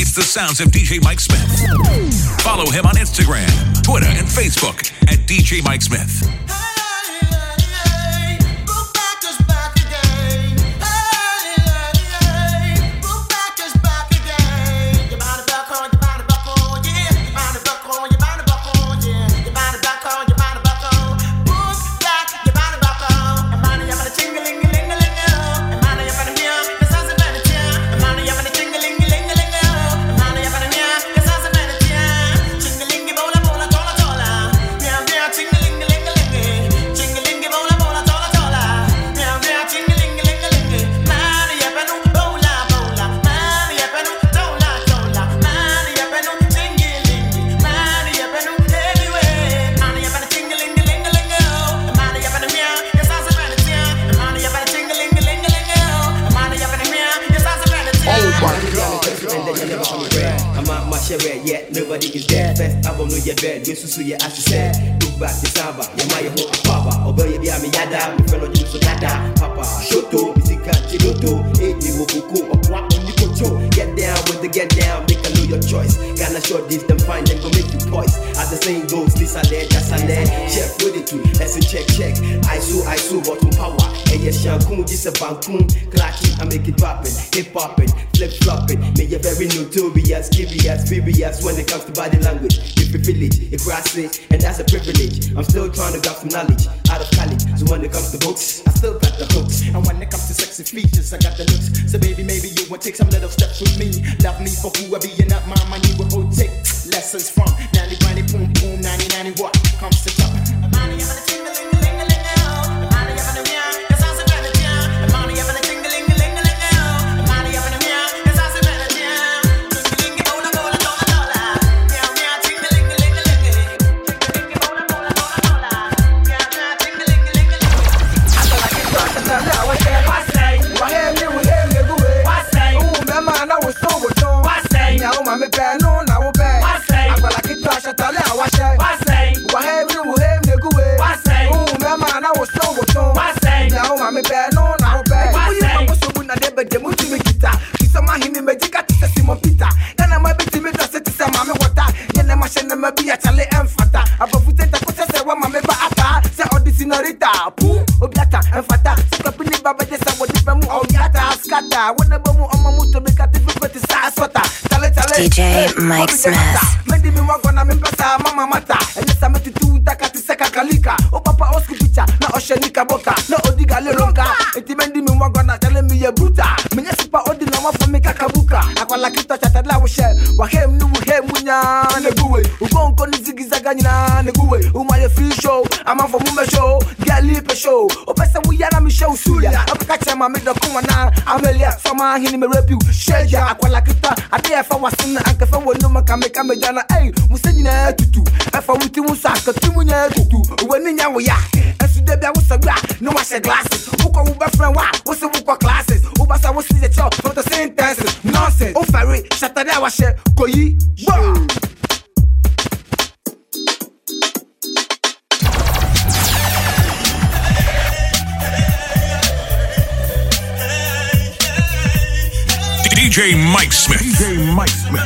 It's the sounds of DJ Mike Smith. Follow him on Instagram, Twitter, and Facebook at DJ Mike Smith. Yet nobody is there. Best album no your bed. You so you as you said. Look back to Samba. Your my hope papa. Obey be ami yada. Me fellow you so dada. Papa. Shoto. Musica chiloto. Hey me wo kuku. Okwa only kocho. Get down with the get down. Make a know your choice. Gonna short this them fine. Then go make you poise. As the saying goes, Lisa le, just a le. Chef with it too. Lesson check. I so bottom power. Hey yes, shankun just a bankun. Clacky. I make it poppin'. Hip hoppin'. Flip floppin'. Me you very notorious. Curious. When it comes to body language, if you feel it, it cross it, and that's a privilege. I'm still trying to grab some knowledge out of college. So when it comes to books, I still got the hooks. And when it comes to sexy features, I got the looks. So baby, maybe you will take some little steps with me. Love me for who I be, and not my money will take lessons from 90, granny, boom, boom, 90, what comes to top. DJ Mike Smith. Hey, Musina tutu. If I would do Saka, Tumunya tutu. When in Yawa, and so there was a glass, no master glasses. Who can be friend? What's the book classes? Ubasa was the chop for the same dances. Nonsense. Oh, Ferry, Saturday was share. Koyi, DJ Mike Smith. DJ Mike Smith.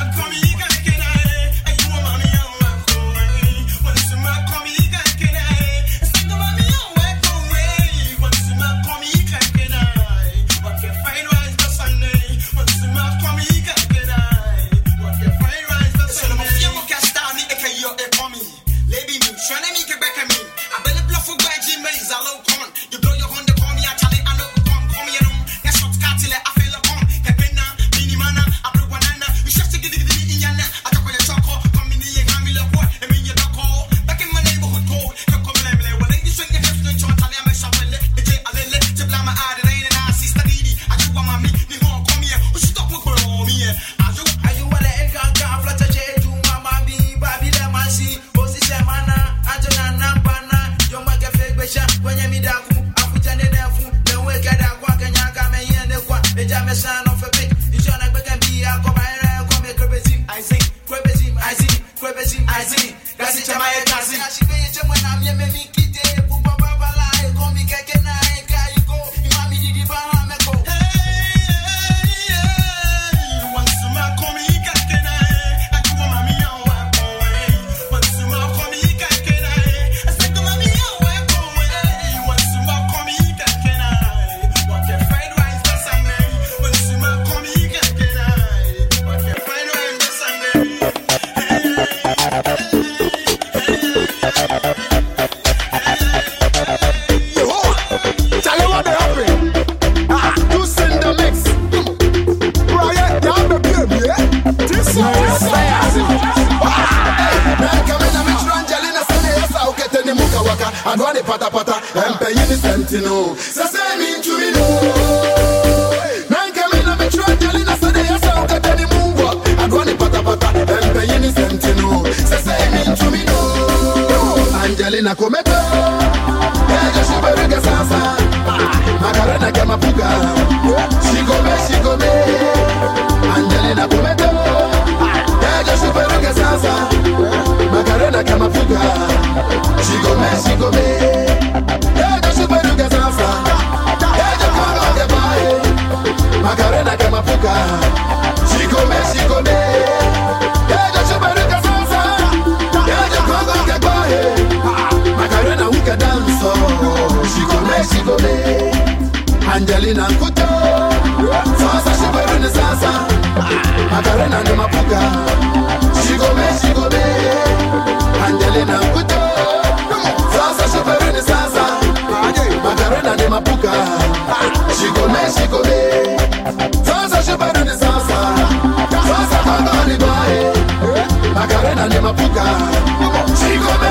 I'm paying the Sentino. So say me to me no. Now come in, I'm a truck, telling us that I saw that any move up. I go on the pata, I'm paying the Sentino. So say me to me no. Angelina Cometo. Ella she better get salsa. Macarena Kamapuka. She go me. Angelina Cometo. Ella she better get salsa. Macarena Kamapuka. She go me. Ella she better get salsa. Ella Congo get by. Macarena Kamapuka. She go me. Ella she better get salsa. Ella Congo get by. Macarena who can dance, oh, she go me. Angelina Kuto, Sasa she go in the salsa. Macarena de Mapuka, she go me. Angelina Kuto, Sasa she go in the salsa. Macarena de Mapuka, she go me. Sasa she go in the salsa. Sasa Kangani boy, Macarena de Mapuka, she go me.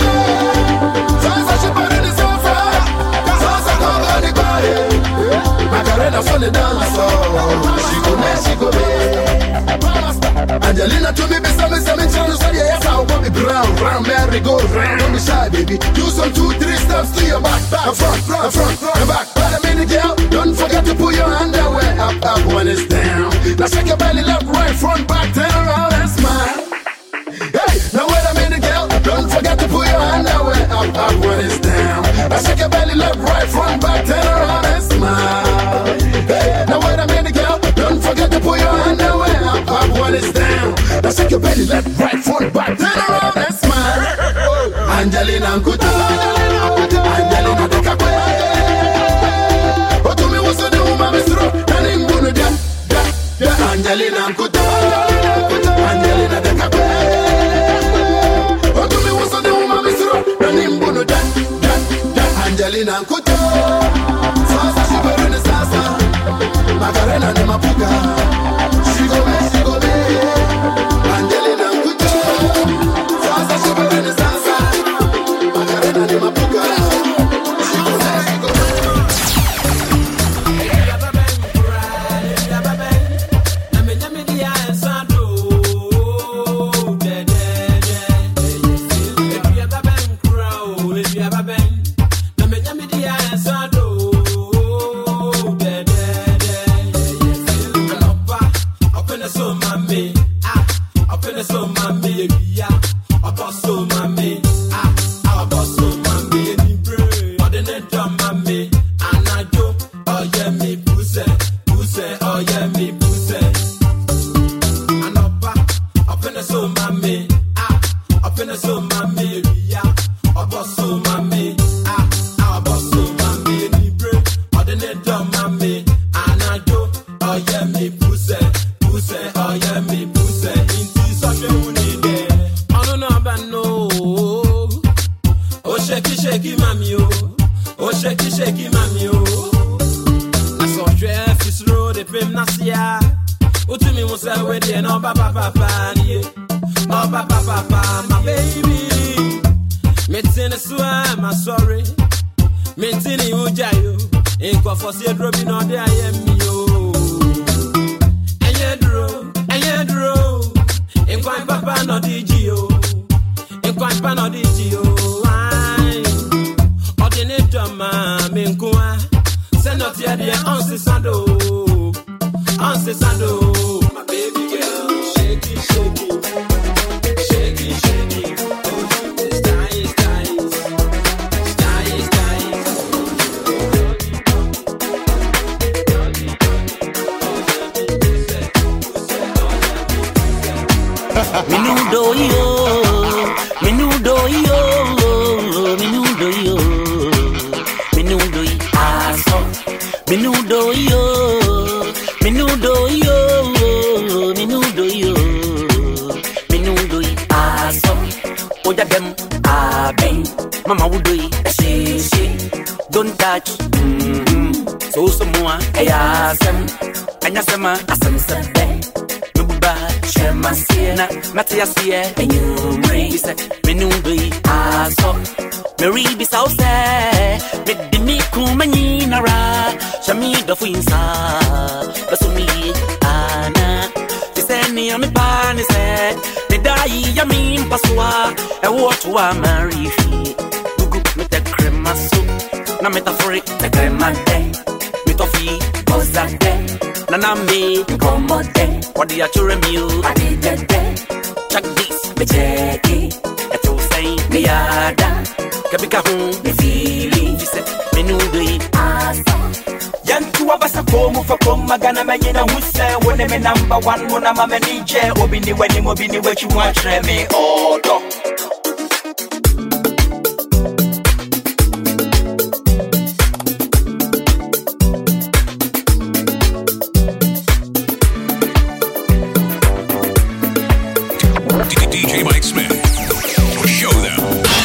Macarena for the dance, she go me. Angelina to me, some channels, so yes, I'll be round, merry go round, don't be shy, baby. Do some 2-3 steps to your back, front, and back. Wait a minute, girl, don't forget to put your underwear up when it's down. Now shake your belly left, right, front, back, turn around and smile. Hey, now wait a minute, girl, don't forget to put your underwear up when it's down. Now shake your belly left, right, front, back, turn around and smile. Hey, now wait a minute, girl, don't forget to put your underwear up when it's down. Now shake your belly left, right, front, back, turn around and smile. Angelina Kuta, Angelina de Capue. What to me was the woman, Mr. Nanim Bunu, Angelina Kuta, Angelina de Capue. What to me was the woman, Mr. Nanim Bunu, Angelina Kuta. Sasa she go in the salsa. Macarena de Mapuka. She go me. Angelina Kuta. Sasa she go in the salsa. Macarena de Mapuka. She go me. Mama would do it, she don't touch. So some more, Anyasema, Asam Sabe, Nuba, Shema Siena, Matias here, and you raise it, Menui, Aso, Mary be so sad, with the me kumanina, Shami the Finsa, Basumi, Anna, the Sani on the pan is head, the die Yamin Pasua, a water Mary, Gugu with the crema soup, na metaphoric, the crema day, Mitofi, Bozade, Nanami, Gomode, what the actual meal, I did that day, Chuck this, Bejeki, at your saying, Miada. Kabika me feeling, she said, me no do it. Yantu abasa komu for kom magana manyina huse wone me number one wona mama nije obini what you want me odo. DJ Mike Smith. Show them.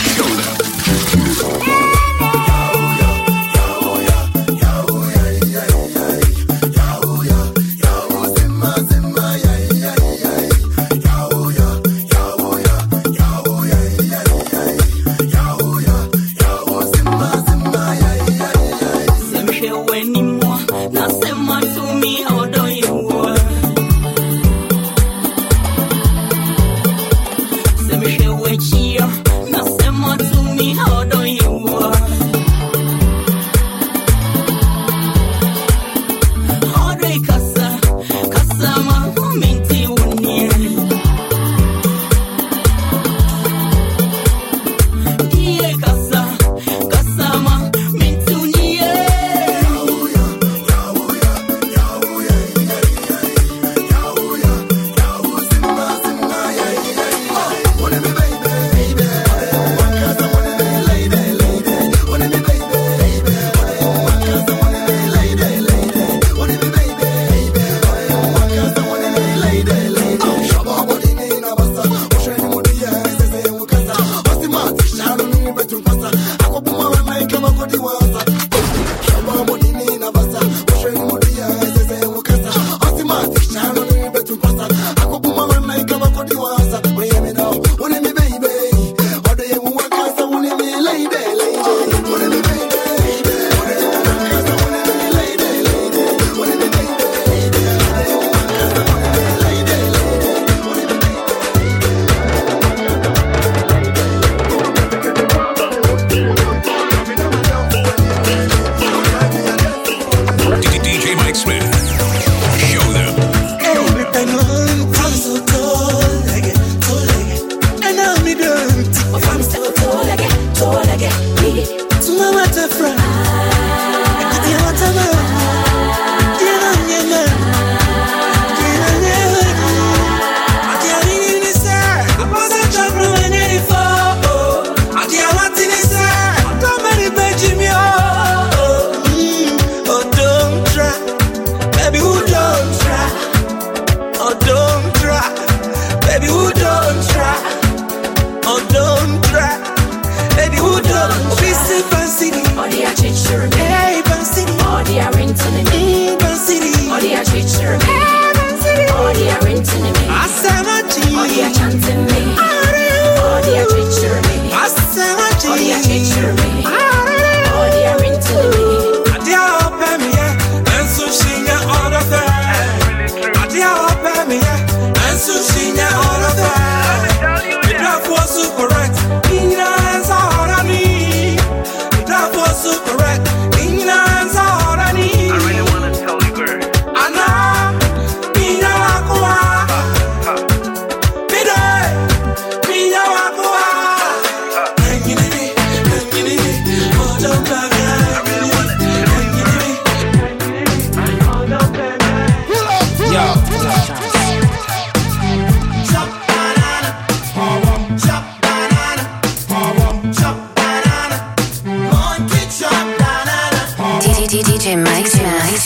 DJ Mike Smith.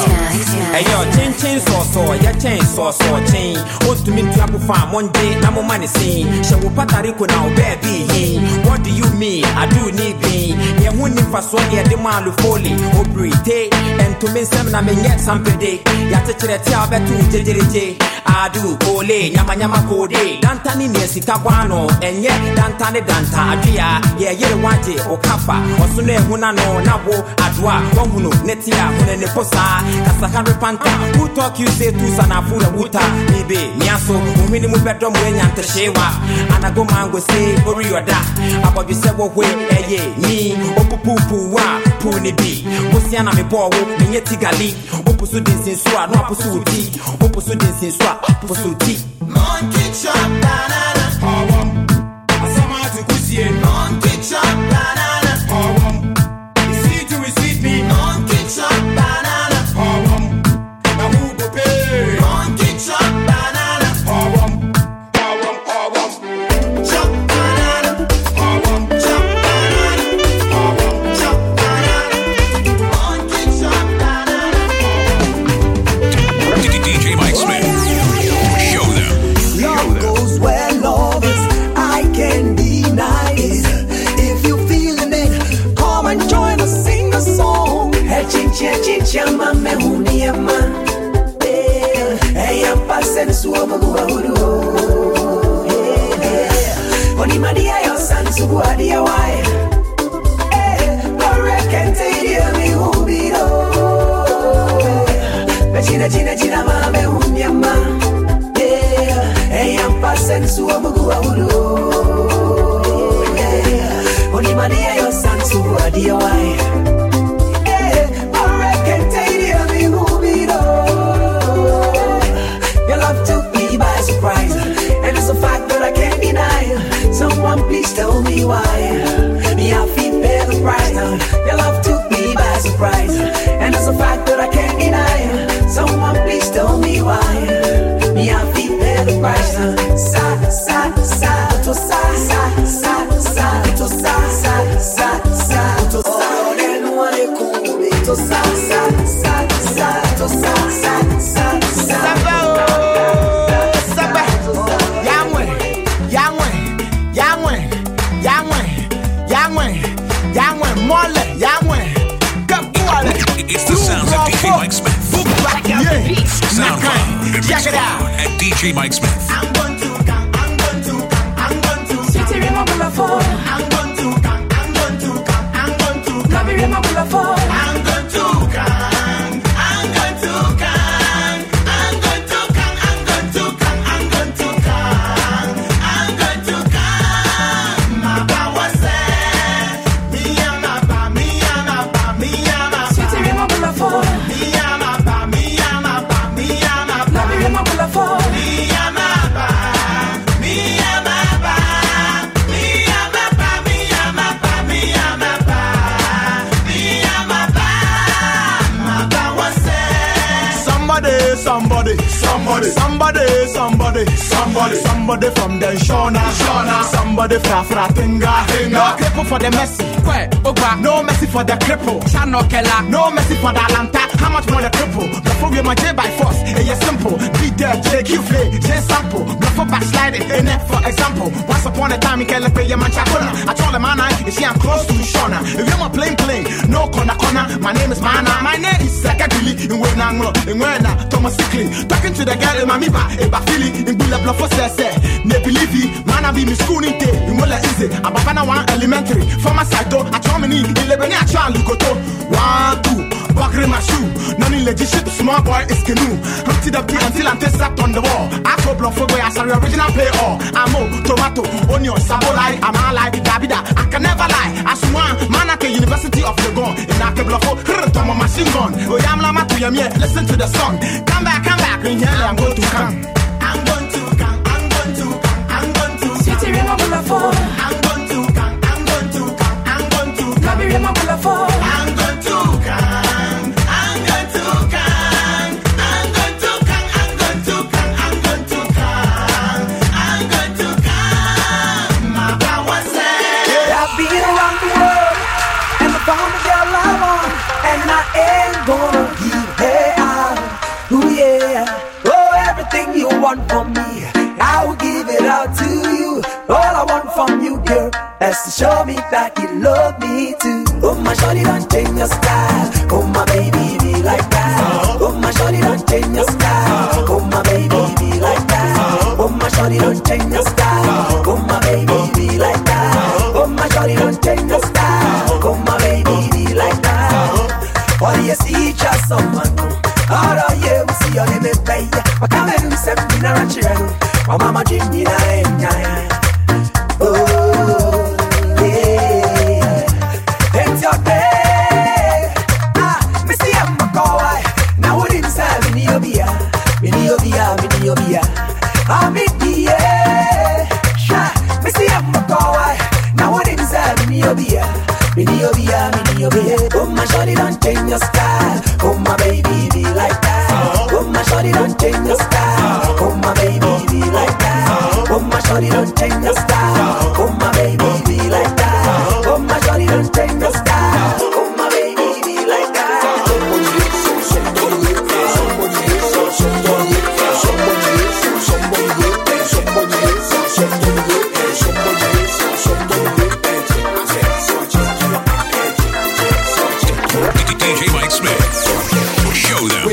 Hey yo, chain so, ya chain so chain. Want to meet you farm one day, I'm on money scene. Shall we patarico now, baby? What do you mean? I do need me. Yeah, one if I saw ya the malu folly, obrite, and to me some na me yet some day. Ya touch the tia betu JJJ. adu kole nyama nyama kode danta ni nesika kwano enye danta ne danta adua ye yere waje okafa osune ehuna no nabo adua wonhunu netia hune ne posa kasaka repanta who talk you say to sana fura buta nibe miaso umini mu bedom wenya nteshewa anago mango say orioda abobi se wo hwe eye ni opupupu wa puni bi bosiana me bo wo menye tigali opusu dinsin so no apusu ti opusu dinsin so apusu ti monkey chop banana asama to kusie monkey chop banana receive to receive me monkey chop banana na who go pay monkey chop banana chop banana chop banana chop banana monkey chop banana DJ Mike Smith. Show them. Love goes where lovers, I can be nice. If you feeling it, come and join us, sing a song. Hey chincha mame huniema. Hey I'm passing suoma guahudu. Oni madia yo san suguadia wai. Hey, Lorekente dia mi hubido. China mame huniema. Hey, I'm passing to a muguahudu. Only Maria, your son, to a dear wife. I reckon, take me who be your love took me by surprise, and it's a fact that I can't deny. Someone please tell me why. Me, I feel pay the price now. Your love took me by surprise, and it's a fact that I can't deny. Someone please tell me why. Me, I feel pay the price now. Sa to sa to sa. Oh, then one cool to sa to sa. It's the sounds of DJ Mike Smith. SoundCloud and Mixcloud at DJ Mike Smith. I'm going to City Remobula for. I'm going to Nabi Remobula for. I'm going to Somebody from the Shona. Somebody from Fratinga. No cripple for the Messi. No Messi for the cripple. No Messi for the Atlanta. How much more the cripple? Before we J by force, it's simple. Be there, JQ play, J sample. Before backsliding, in it for example. Once upon a time, he can't pay your man chakona. I told him, man, if I'm close to Shona. If you're my plane, no corner. My name is Mana. My name is Sakadili. In Wena, Thomas Sickling. Talking to the girl in Mamiba, Ebafili, in Bula Bluffo says, Nebilivi, Mana be Miss Cooning Day, in Willa Easy, Ababana 1 elementary. For my side, I told me, 11 years, Charlie Goto. 1, 2, Bakre my shoe. None in legit, small boy is canoe. Humpty the pea until I'm sat on the wall. I go block for boy as an original play all. Amo, tomato, onion, sabolai, amala, dabida. I can never lie. As one man at the University of Legon, in Ake Bluffo, Tomo machine gun. Oyamla to Yamie, listen to the song. Come back, in here, I'm going to come. I'm going to City Remobula for. I'm going to Nabi Remobula for. I'm going to I've been around the world and I found the girl I want, and I ain't gonna give her out. Ooh yeah, oh everything you want from me, I will give it out to you. All I want from you, girl, is to show me that you love me too. Oh my shawty, don't change your style. Oh my baby, be like that. Oh my shawty, don't change your style. Oh my baby, be like that. chirenu. My mama dream me na. Oh, yeah. It's your day. Missy, I'm a boy. Now what inside Minobia. I'm in the air. Missy, I'm a boy. Now what inside Minobia. Oh my shawty, don't change your style. Oh my baby, be like that. Oh my shawty, don't change your style. Oh my baby, be like that. Oh my shawty, don't change your style. Oh my baby, be like that. Oh my shawty, don't change your style. Oh my baby, be like that. DJ Mike Smith. Show them.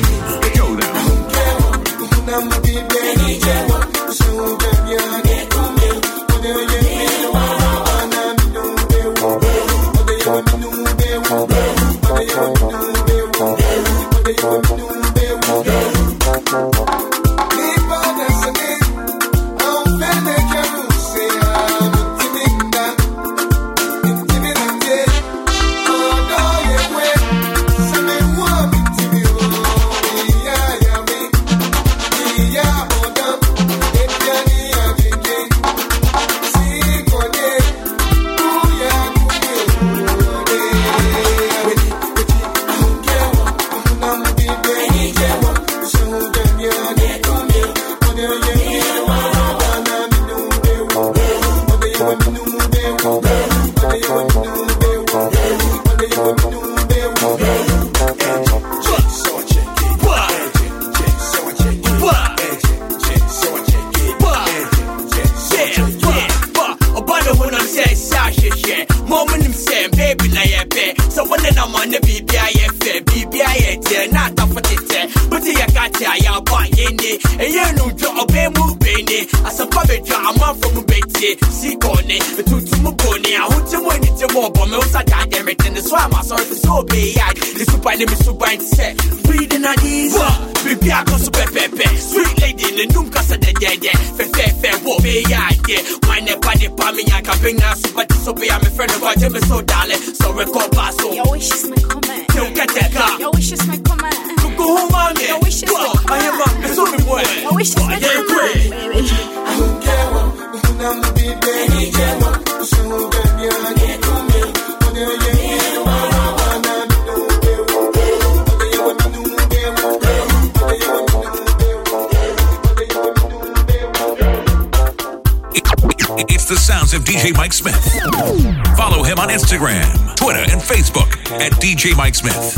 Sweet lady, the doom casa de dead. Fefe, wo be ya, my nepadi pamia, cabina, super disobey. I'm a friend of what Jimmy so darling. So record pass. Your wish is my comment. Don't get that car. Your wish is my comment. Go home, man. Your wish is my comment. I am a so big boy. Your wish is my comment. I don't care what I'm a big baby. So it's the sounds of DJ Mike Smith. Follow him on Instagram, Twitter, and Facebook at DJ Mike Smith.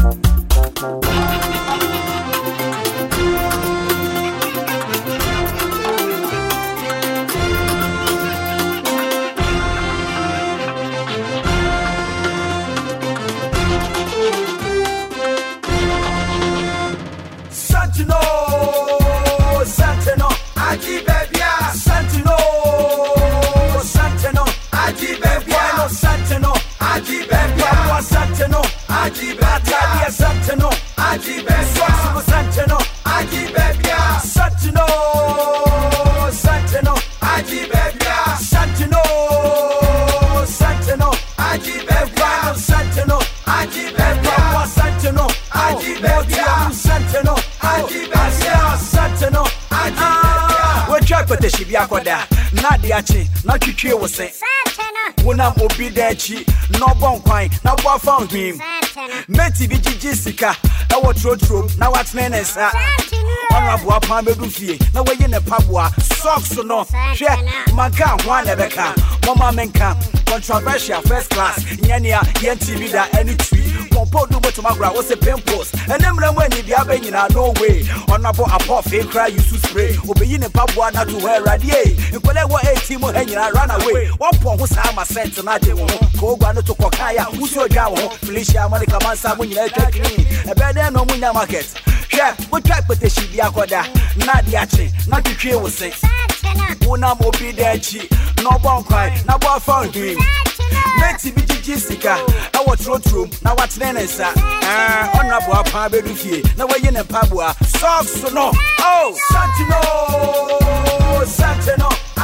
Santino, Aji baby, Santino, Santino, Aji baby, Santino, Aji baby, Santino, Aji baby, Santino, Aji baby, Santino, Aji baby, Santino, Santino, Aji baby, Santino, Santino, Aji baby, Santino, Aji baby, Santino, Aji baby, Santino, Aji baby, Santino, Aji. We try to te shibia koda. Na diachi, na twitwe wo se. Wona obi dachi, no bon kwan, na bo found him. Meti bi gigi sika, e wo trotro, na watne ne sa. Ona bo apa bedu fie, na we ye ne paboa, socks no. Hwe, manka ho na beka. Mama menka, controversial first class. Nyania, yen TV da any tree. Pompo do to magra was a pimples. And them when you be nyina no way. Ona bo apa fake cry you to spray. Obeyi ne paboa na to wear radie. Nkole wo 18 mo nyina run away. One ho sa ma sent na de wo. Ko gwa no to kokaya, uso dwa wo. Felicia Monica Mansa mo nyina twa clean. E be dey no munya market. Hwe, we try put she bi akoda. Na de achi, na twitwe wo se. Wona mo bi dachi, no bon kwai, na bo found him. Meti bi gigi sika, e wo trotro, na watne ne sa. Ona bo apa bedu fie, na we ye ne paboa. Socks no. Oh, Santino.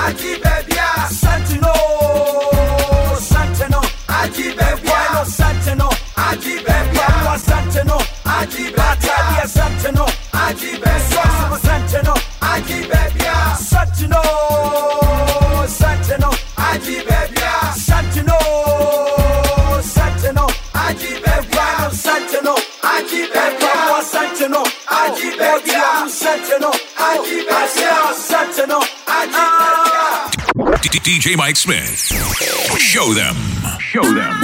Aji baby, Santino, Santino, Aji baby, Santino, Aji baby, Santino, Aji baby, Santino, Aji baby, Santino, Aji baby, Santino, Santino, Aji baby, Santino, Santino, Aji baby, Santino, Aji baby, Santino, Aji baby, Santino, Aji baby, Santino, Aji DJ Mike Smith. Show them. Show them.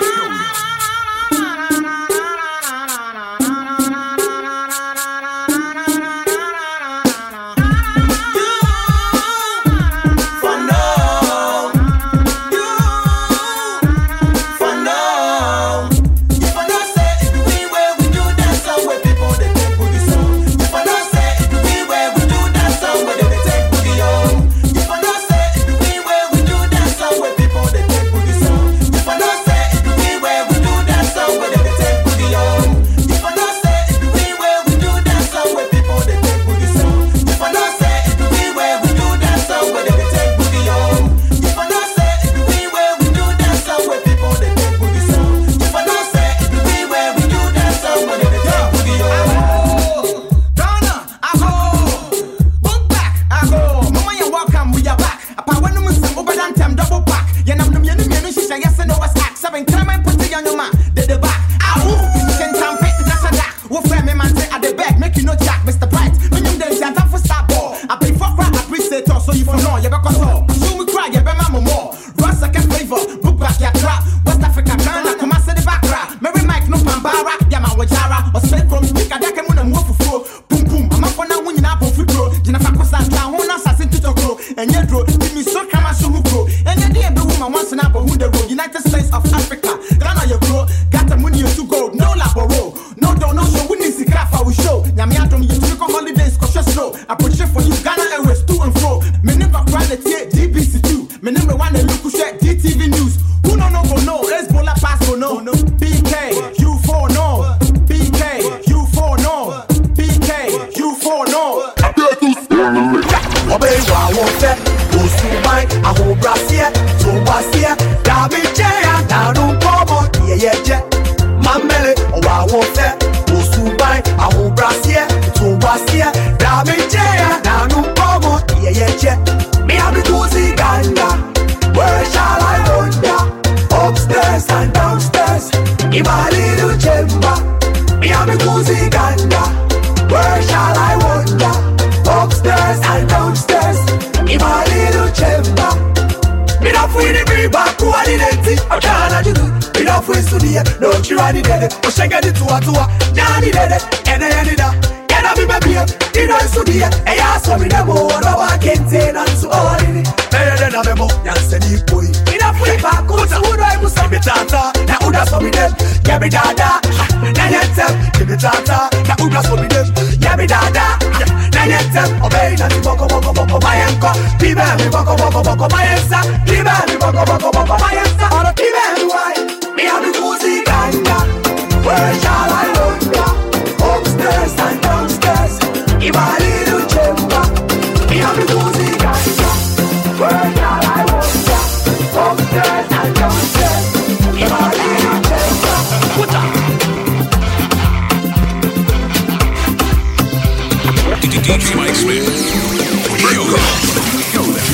DJ Mike Smith. Show them. Show them.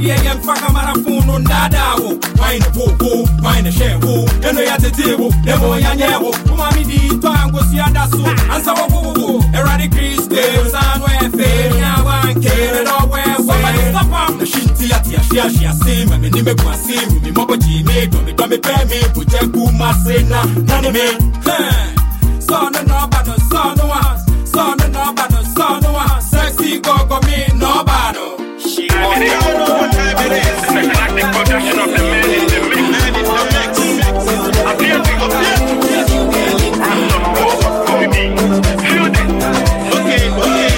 dear young Fakamara phone on Dadawo. Wine a popo, wine a share, and we at the table, the boy and Yabo, Mammy D, Tango Siadasu, and Sawabu, Erratic Christians, and where fair, one care and all where somebody stop on the Shintia, she has seen, and the Nimba seen, me Mobaji, made on the Dummy Pammy, put a Kuma Sena, Nanime. Son and no battle, son no one, son and no battle, son no one, sexy go me, no battle. She don't know what time it is. It's a galactic production of the man in the mix. Appear to feel it. Okay.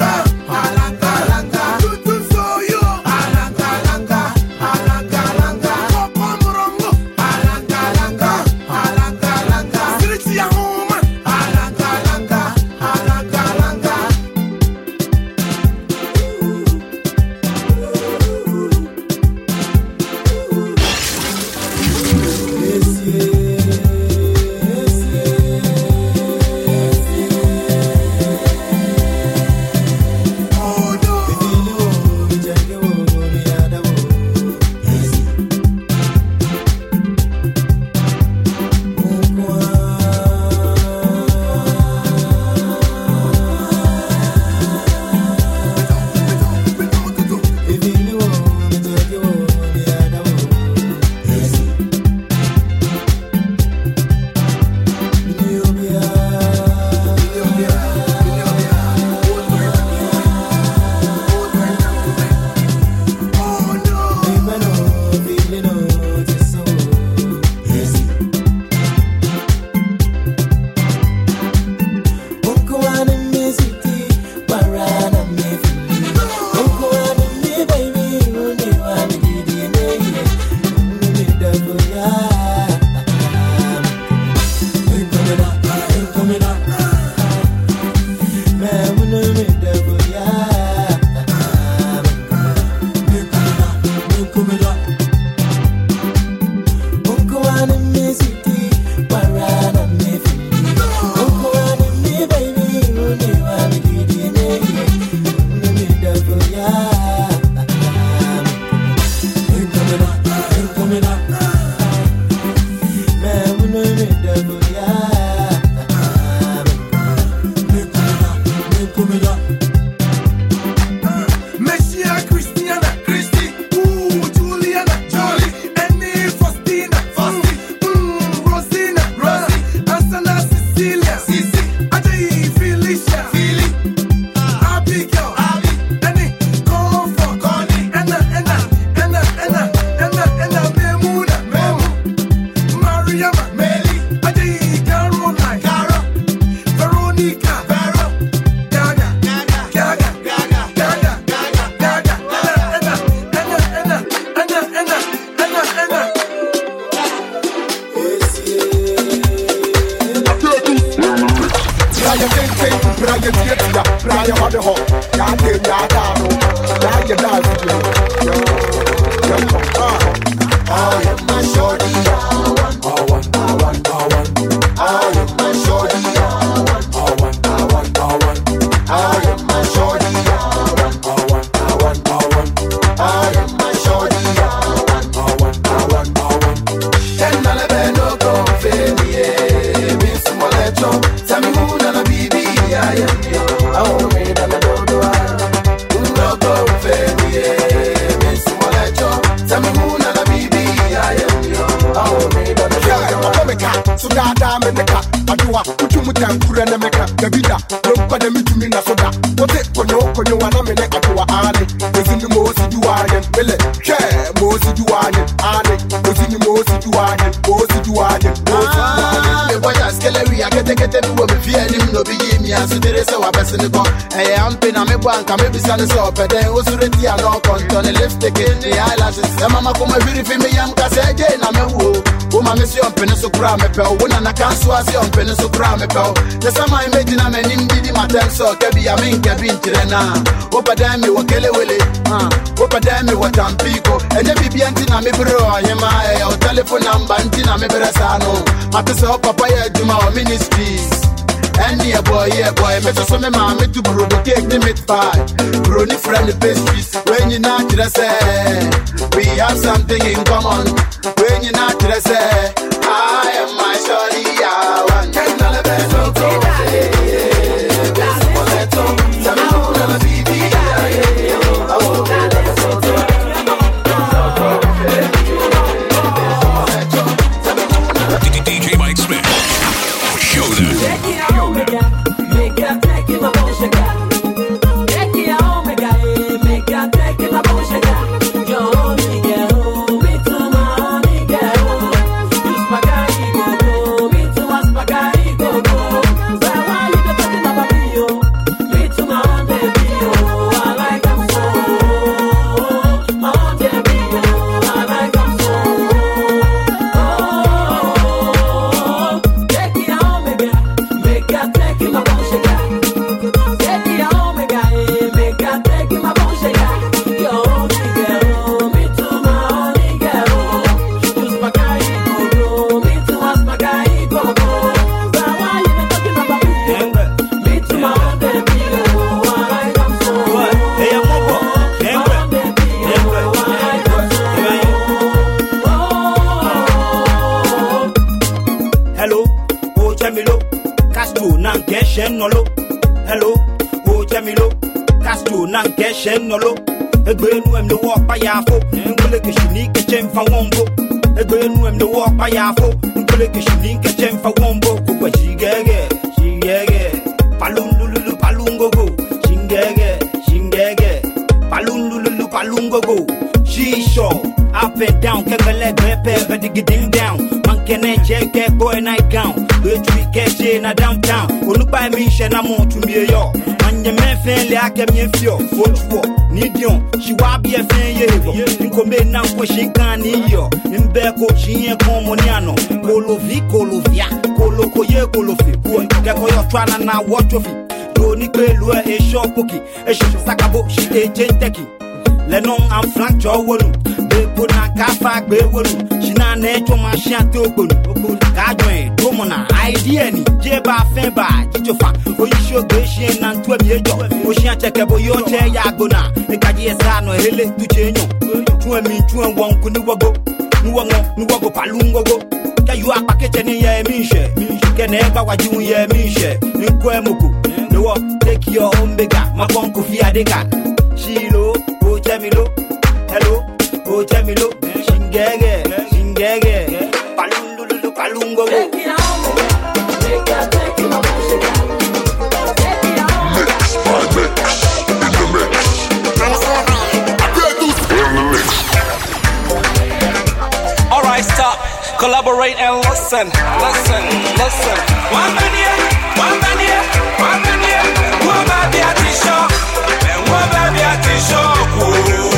Alanga, your body hot. Can't take that down. Now you dance with you. I am my shorty. I want. I am my shorty. I want. I am my shorty. I want. I am my shorty. I want. Ten dollar no confetti. Miss Molecho. Tell me who na baby I am. I want me na do. No confetti. Miss Molecho. Tell me who na baby I am. I want me na do. So that I'm in the car. I do what you would have put in the maker. The vida, look for them to me, Nasoda. What it for no, and I'm in the Katua Arne. Was in the most you are in Billy. Care, most you are in Arne. Was in the most you are in, most you are in. The boy has Kelly, I get them with fear him, no be me as there is a weapon in the car. I am pin on my bank, I may be standing up, but then was already a no control, lift the kid, the eyelashes. And Mamma come and beautify me, young Casa again, I'm a woo. Woman, Miss Yon Penis of Crame Pell, when I can't swash your Penis of Crame Pell. The summer I made in a man in Didi Matel, so Kabi, I mean, Kabin Tirena. Opa damn me, what Kelly Willie, Opa damn me, what I'm Pico, and every Biantina, me bro, I am my telephone number, and Tina, me Brasano. Matasa, Papa, Juma, ministries. And yeah, boy, make us some mammy to brew the cake, the meat pie. Brony friend the pastries. When you're not dressed, we have something in common. When you're not dressed, I am my shorty. I want DJ Mike Smith. Show them. Hello, oh Jamilo, Castro, Nankeshen, Nolo, a green when the walk by Yafo, and Kulikishnik, a gem for Wombo, a green when the walk by Yafo, and Kulikishnik, a gem for Wombo, she gagge, Palundulu Palungo, Shingage, Palundulu Palungo, she show up and down, Kekale, Pepe, digging down, Mankene, JK, boy, night gown. Catch in a downtown. Who look by me, Shana Mon to me, yo. And your man family, I came in for Nidion. She will be a fan, you come now for she can't need you. In Beko, she ain't Comoniano. Colovia, Colocoye, Colofi, Gakoya Trana now, what of it. Tony Lua, a short cookie, a shop Sakabo, she a chain techie. Lenon and Frank Joe. Puna kafa gbe wonu shina na eto ma shan to gbonu kadun to mo na idea ni je ba fen ba jijofa oyi so gbe shi na ntu abi ejo o shi ateke bo yo che ya gbona e kaji esa no hele tu chenyo tu emi tu won ku ni wogo palungo go ka yu apakete ni ye mi she ke na ba waju ye mi she nko emuku no wo take your omega ma kon ku fi adeka shilo o jamilo hello oh Jamilo, Shingege, Palundulu, Palungo. Mix by mix, in the mix. Alright, stop, collaborate and listen. One man here, one baby at the shop, and one baby at the shop.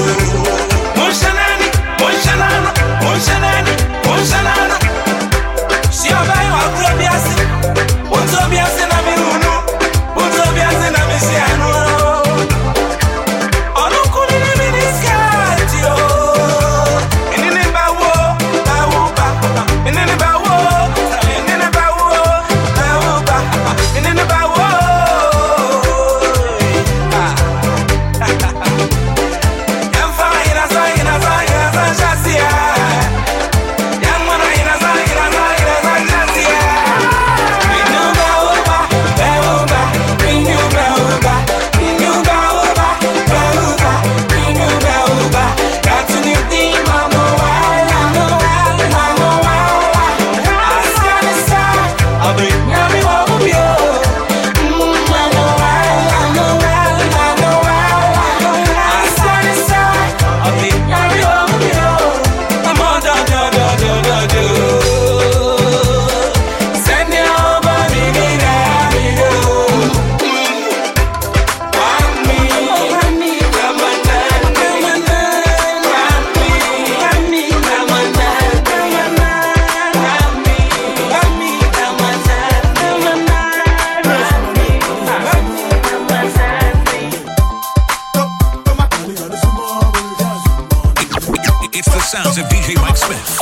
Monshanana, si abai wa kubiasi, utobiasi na miunu, utobiasi na misiano. It's the sounds of DJ Mike Smith.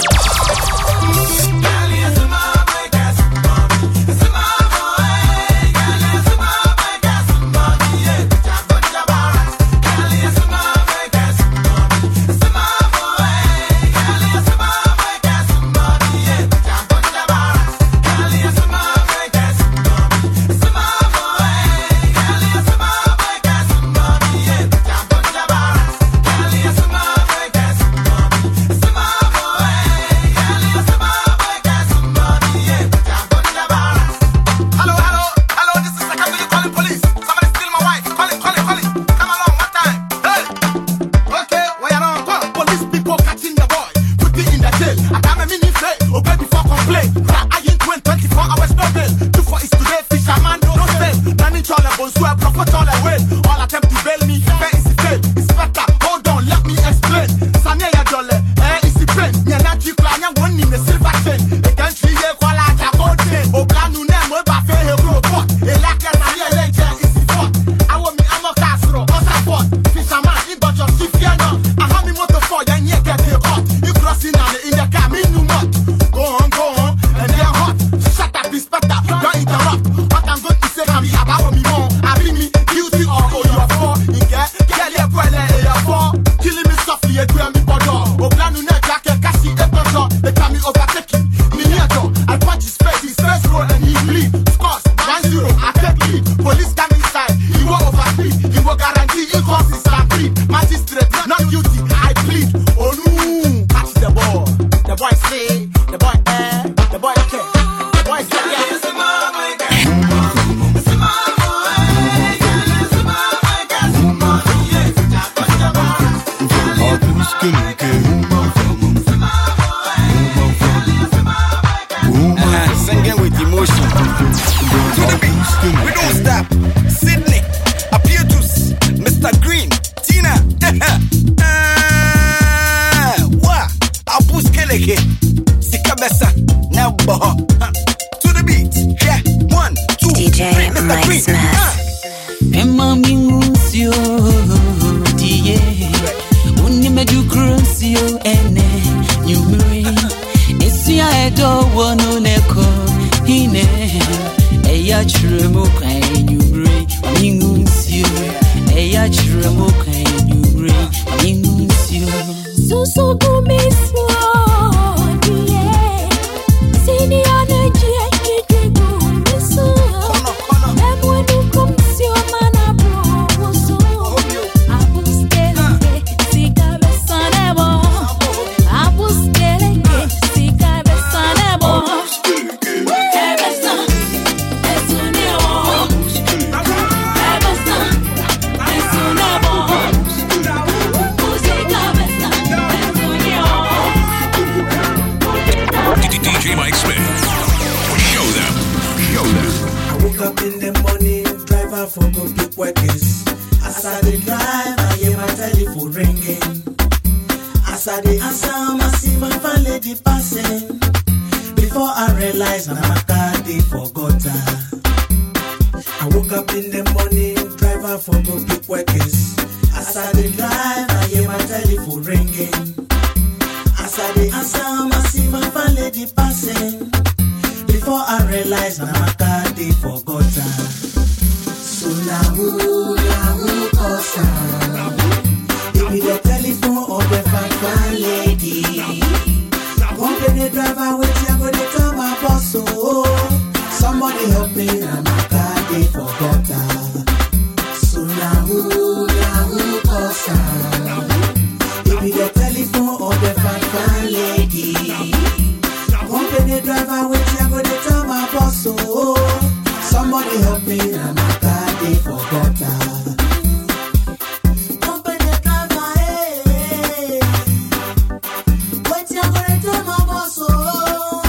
Wait till I go to my boss.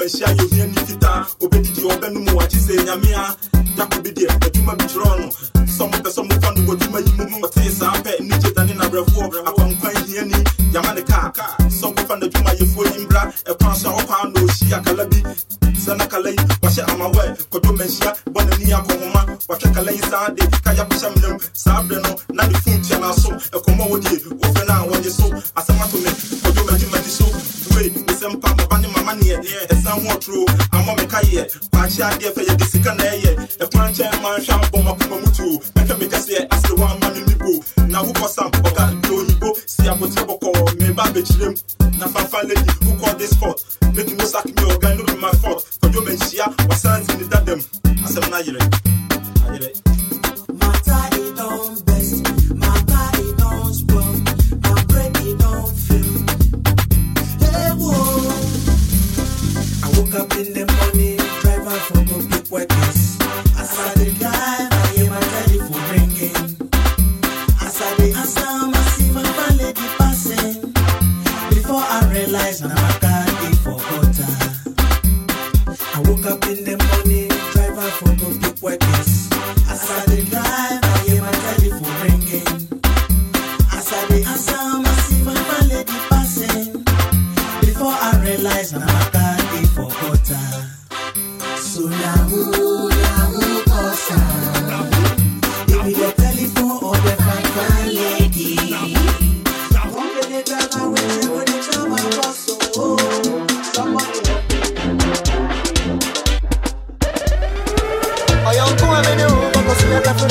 machia you hear Nikita, obedi open no what you say Yamia, Yakubidi, but you might be drawn. Some fun what you may move what is up at Nijet and in a reform upon quite here Yamanika. Some fun that you might for Imbra, a pass of pound, no Shiakalabi, Sanakalay, Washa Amawe, Kodomesia, Bonania Koma, Wakalay Sade, Kayapusam, Sabreno, Nadi Funtiana, so a commodity, Ofena, what you so, as a matter of Kodomaji so, wait, the same papa, my money, a somewhat true, I'm on the Kaye, Pasha, dear for your Disikan, a planch and man shall bomb up Mutu, make us say, as the one man in the book. Now who was some of that Johibo, see a potable call, me babbage him, Nafa lady who called this fault, making me sack me or gun look my fault, for you mention was signs in the datum, as I'm not yet. My body don't best, my body don't spoil, my brain don't feel. Hey, whoa. I woke up in the morning, driver for public workers. As I did drive, I hear my telephone ringing. As I did answer, I see my lady passing. Before I realize I'm a guy for water. I woke up in the morning, driver for public workers. As I did drive, I hear my telephone ringing. As I did answer, I see my lady passing. Before I realize I'm a guy for water. So now who goes on? Give me the telephone or the fine lady. One minute that I wait when the trouble was so. Somebody I am going to because we are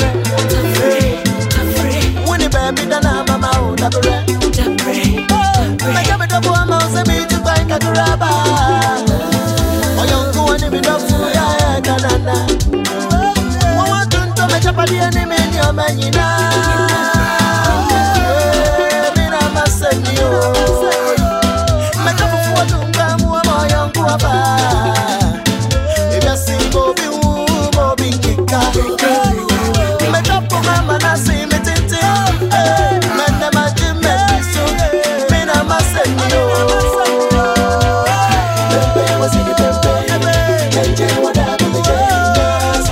free. When the baby done, I'm out of breath. I got a double amount of me to find a grabber. I am going to be the food I can't. Chapadi enemy in your manina. Mina maseni o. Meka fufu tunga muwa young guapa. If you see Bobby Bobby Kika. Meka punga manasi metinte. Mende majime so. Mina maseni o. Pepe was in the pepe. Kenje wada bili kenjas.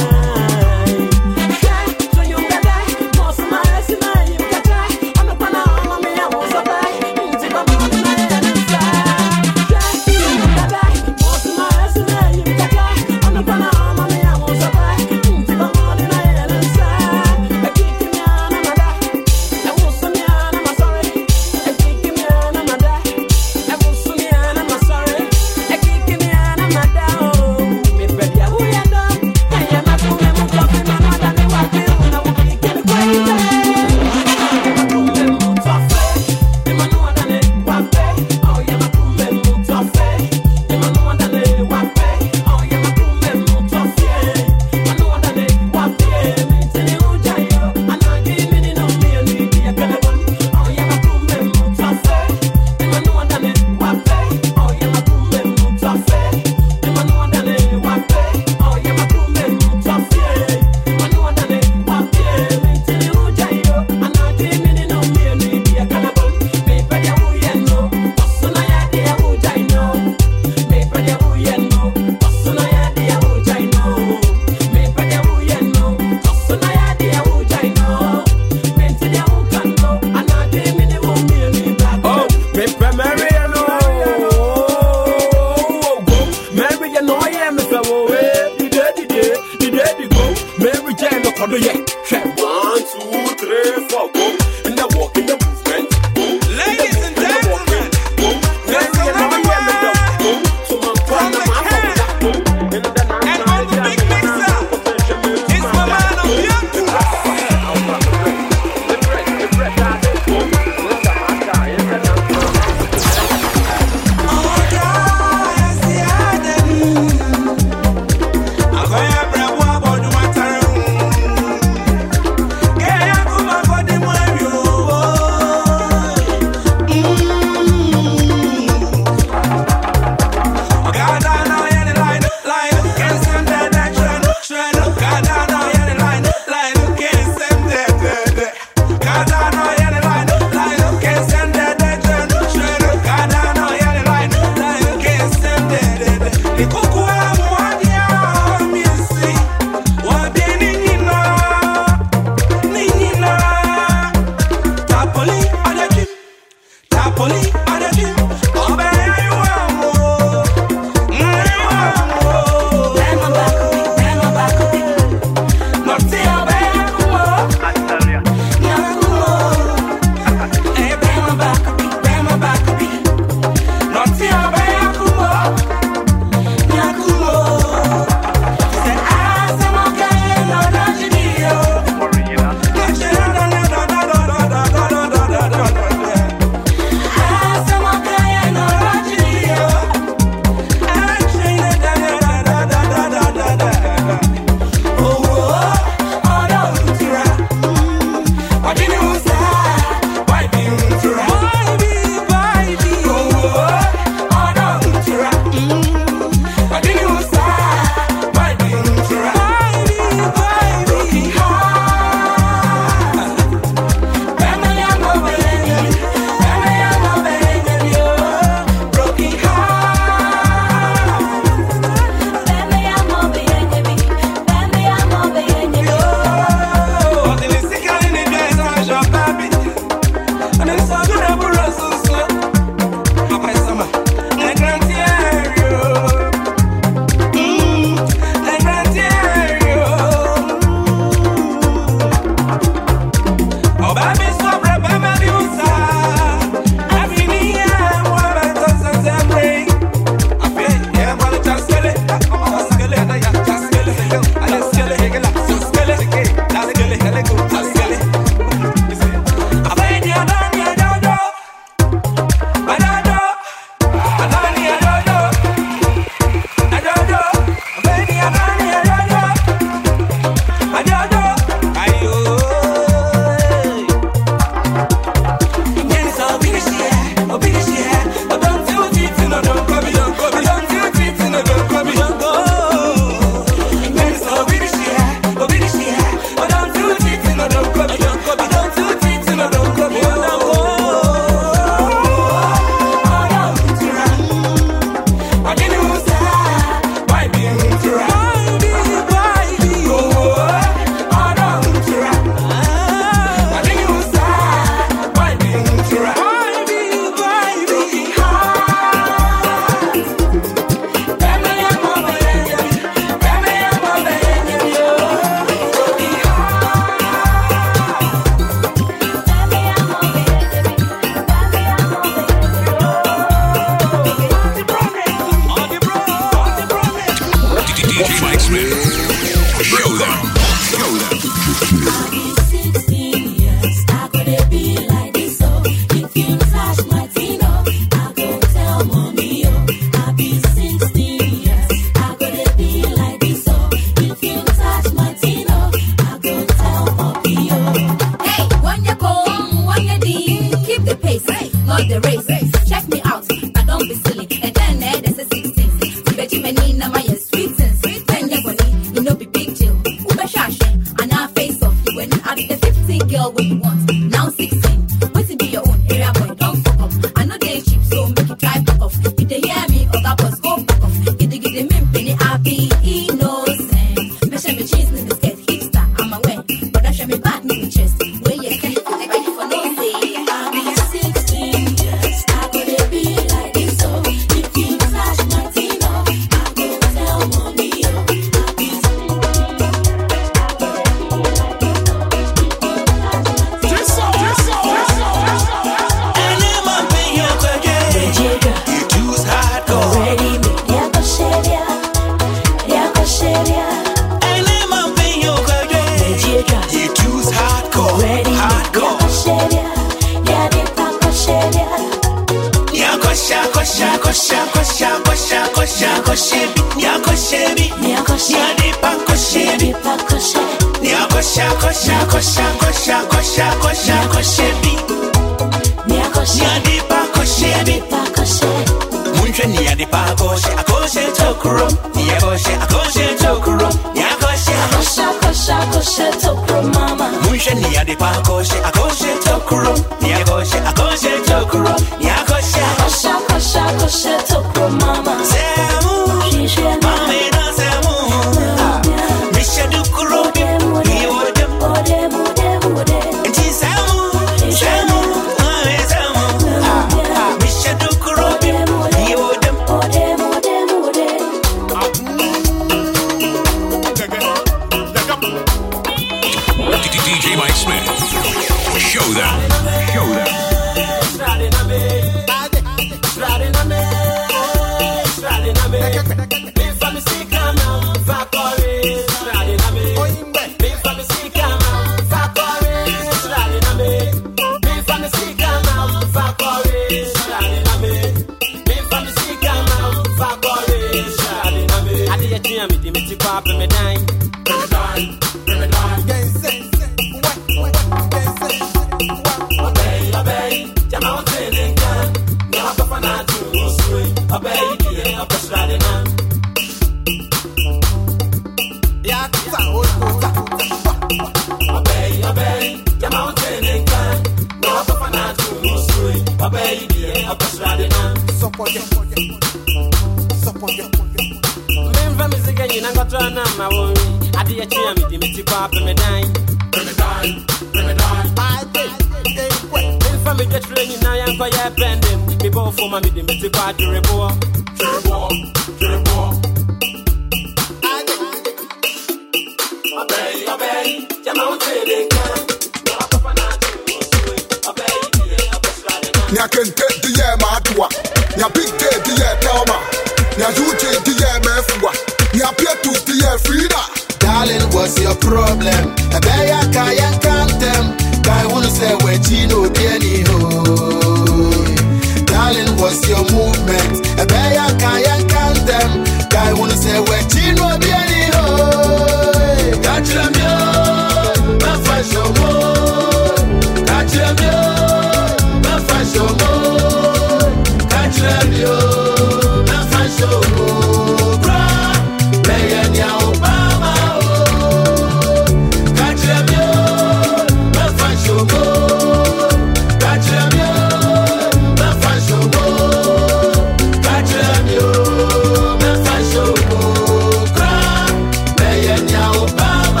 Darling, what's your movement? A bear can't count them. Guy wanna say where Chino be any ho. Catch them yo, my fashion mo. Catch them yo, my fashion mo. Catch them yo, my fashion mo. Bra, bear nya Obama oh. Catch them yo, my fashion mo. Catch them yo, my fashion mo. Catch them yo, my fashion mo. Bra, bear nya Obama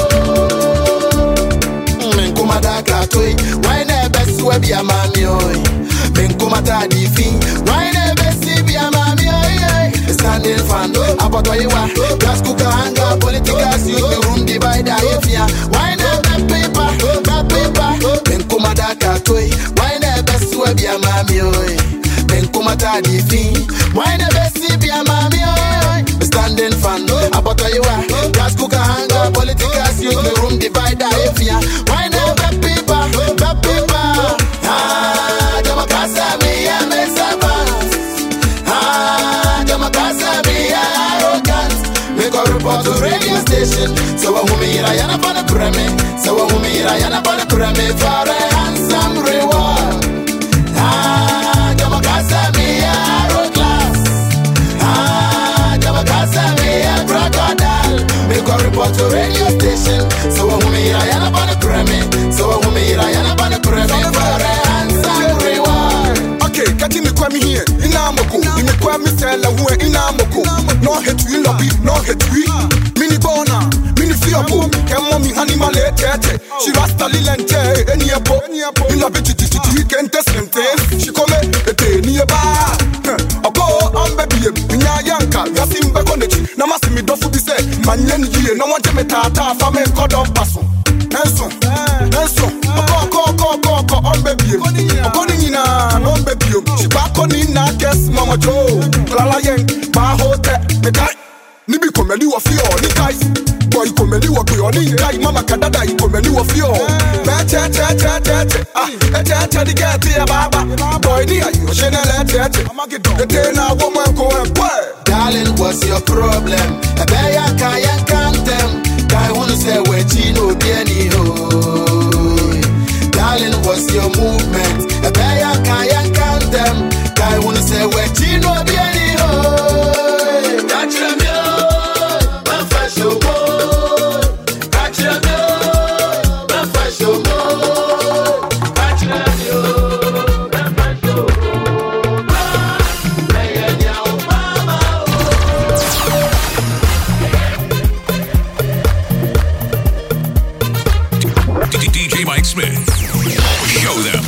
oh. Men kuma da klatoi, why never see we be a mami oi. Men kuma ta di fin, why never see be a mami oi. Standing fan, about where you are. Gas cooker, anger, political, you the room divider, if ya. Why never paper, that paper. Men kuma da klatoi, why never see we be a mami oi. Men kuma ta di fin, why never see be a mami oi. Standing fan, about where you are. Gas cooker, anger, political, you the room divider, if ya. Why never paper, that paper. Ah, jama casa mia me savas. Ah, jama casa mia arrogant. Make a report to radio station. So a woman yana for the preme. So a woman yana for the preme for a handsome reward. Ah, jama casa mia arrogant. Ah, jama casa mia crocodile. Make a report to radio station. So a woman yana for the preme. So a woman yana for the preme for a handsome reward. Okay, catching me kwame here. Inamoko, me kwame sella who inamoko. No hate we lobby, no hate we. Mini bona, mini fiapo. Come on me animal tete. She rasta lilente, any apo. You love it, you can test them things. She come a day nearby. Oko on baby, minya yanka, yasimba konechi. Namasimi dofu be said, manyen ye, no one to me tata, fame cod of passo. Enso, oko on baby, okonina, on baby. She back on in na guess Mama Joe, Lala Yang, Bahote, the guy. Nibi komeli wa fio, ni guys. Boy komeli wa kuyo, ni guy. Mama kadada i komeli wa fio. Che, di geti ya baba. Boy ni ayo, shenele che. The day na woman go and boy. Darling, what's your problem? A bear can't count them. Guy wanna say where Chino be any ho. Darling, what's your movement? A bear can't count them. Guy wanna say where Chino be any ho. Catch them yo, my fashion mo. Catch them yo, my fashion mo. Catch them yo, my fashion mo. DJ Mike Smith. Show them.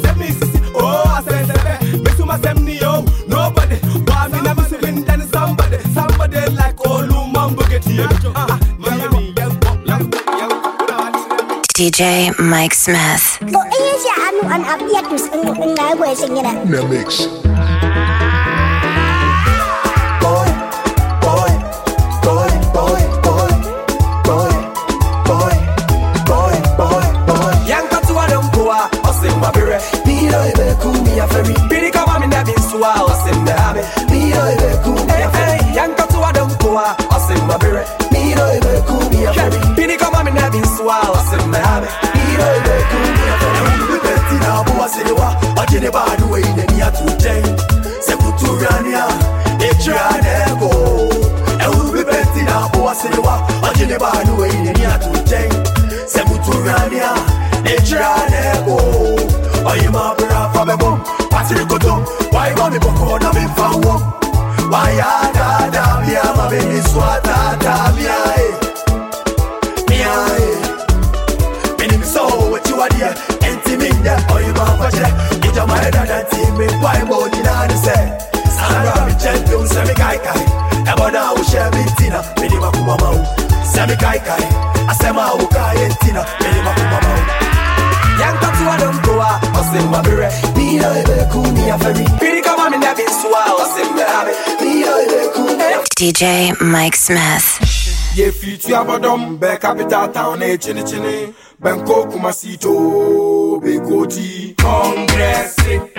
Nobody, why me never see done somebody. DJ Mike Smith. Go Asia anu an abiatus na go singing it. Na mix. Why go me boko na me fawo? Why ya da da mi ama be ni swata da mi ai? Mi ai. Many me so what you are there? Enti me there or you ma fache? Ija ma da da ti me why mo ni na ni say? Sandra mi champion se me kai kai. E boda o she me tina, me ni ma kuma ma o. Se me kai kai. Asema o kai tina, me ni ma kuma ma o. Yanka tu adom toa, osimba bere. Biyo ebe kumi aferi. Biri kama mi nebi suwa, osimba habe. Biyo ebe kumi. DJ Mike Smith. Ye fitu abadom be capital town e chini chini. Benko kumasito be koti Congress.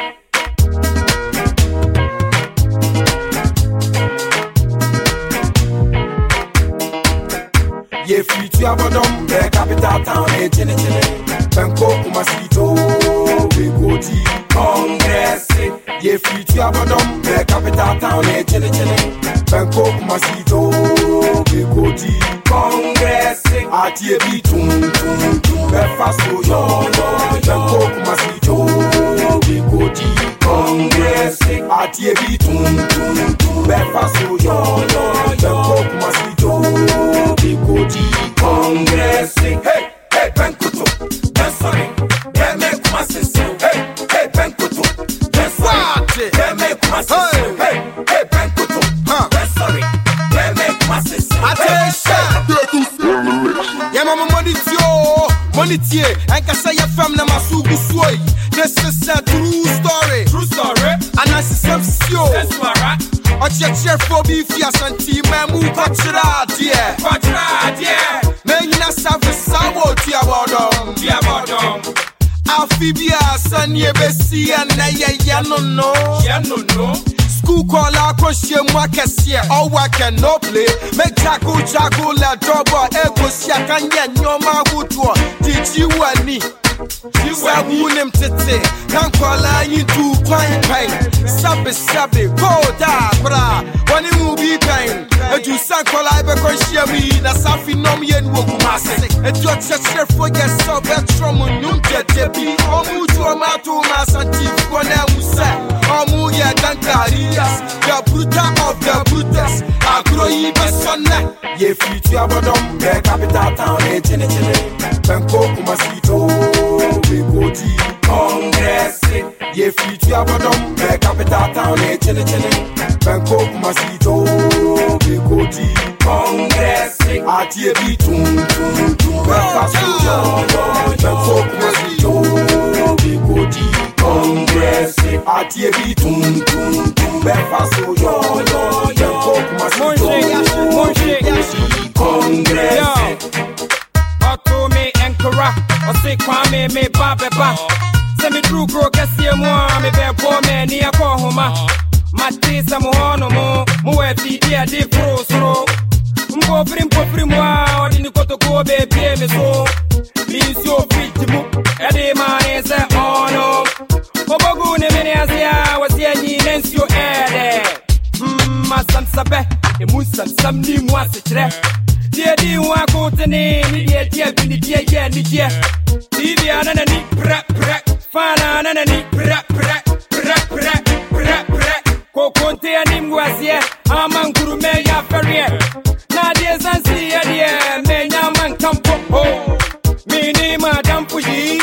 Ye fitu abadom be capital town e chini chini. Benko kumasito be koti Congress. Ye fitu abadom be capital town e chini chini. Benko kumasito be koti Congress. Atie bi tum tum tum be faso yo yo. Benko kumasito be koti Congress. Atie bi tum tum tum be faso yo yo. Benko kumasito be koti Congress. Hey hey Benko. Sorry, they make my sister. Hey, hey, Benkutu. That's sorry, they make my sister. Hey, hey, Benkutu. That's sorry, they make my sister. Yeah, mama, money tie. I can say your family masugu soy. This is a true story. True story. And I see some show. That's right. Oche for beef yasanti memu kochira dear. Kochira dear. Men na service sawo tia bodom. Tia bodom. Afibia sanye besi na ya no no. Ya no no. School call a question moi kesie all work and no play. Make jago la double ego sia kanya nyoma gutua. Did you wani? Sabunem tete, Nankwala into quine pain. Sabe, go da bra. When you move be pain, and you sankola because she na safi nom yen wokumase. And your church for yourself at Tromunum Jebi, or Mutu Amatu Masanti, Konamusa, or Muya Dankarias, the bruta of the brutus. Agroi Besona, ye future abadom, the capital town, a chene, Banco Kumasito. Bigoti Congress. Ye future abadom be capital town e chene chene. Banko kumasito Bigoti Congress. Atie bi tum tum tum be faso yo yo. Banko kumasito Bigoti Congress. Atie bi tum tum tum be faso yo yo. Banko kumasito Bigoti Congress. Me enkora, o se kwame me ba. Se me drew crow kasiye mwa me be po me ni akohoma. Mati sa muhono mu e fidi a di frusro. Mpo frim mwa odi ni kotoko be pie me so. Linsio fiti mu e di mane se ono. Obogu ne mene asia wasi enyi nensio ede. Masam sabe e musam ni mwa se chre. Dear, do you want to go ni dear, dear, ni dear. TV anana ni fana anana ni ko konte ani mwasie amanguru me ya ferie. Na dear zansi ya dear me nyaman kampo ho. Mini madam fuji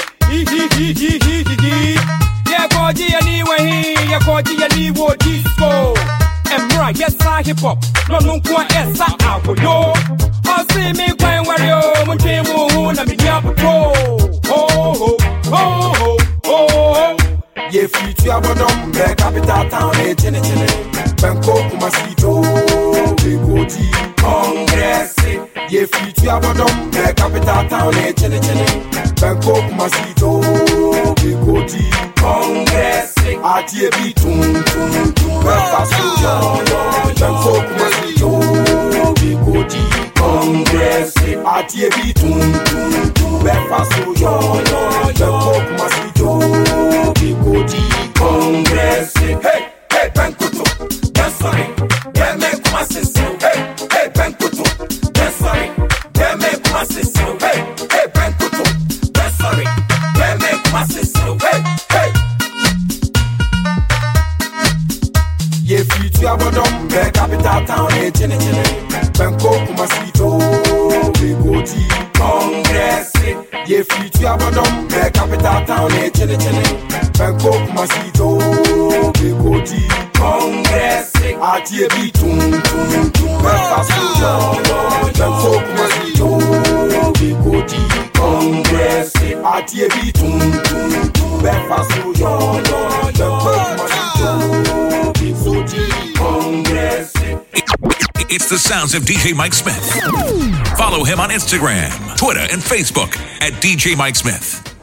ya koji ya ni wahi ya koji ya ni wo disco. Emra yes I hip hop no nunkwa esa awoyo. I see me quite worry, Munchimu, na Minya Patrol. to Abodom, the capital town, Chene Chene, Bangkok, Masito, Bigoti, Congress, ye free to Abodom, the capital town, Chene Chene, Bangkok, Masito, Bigoti, Congress, ATB, Belfast, Bangkok, Masito, Bigoti, Congress, ATB, Belfast, Bangkok, Masito, Bigoti, Congress, hey, hey, Bankuto, that's sorry, they make my sister, hey, hey, Bankuto, that's sorry, they make my sister, hey, hey, Bankuto, that's sorry, they make my sister, hey, hey. Ye free to Abodom, the capital town, Chene Chene, Bangkok, Masito, Bigoti, Congress, ye free to Abodom, the capital town, Chene Chene, Bangkok, Masito, Bigoti, Congress, ATB, Belfast, Bangkok, Masito, Bigoti, Congress, ATB, Belfast, Bangkok, Masito, Bigoti, Congress. It's the sounds of DJ Mike Smith. Follow him on Instagram, Twitter, and Facebook at DJ Mike Smith.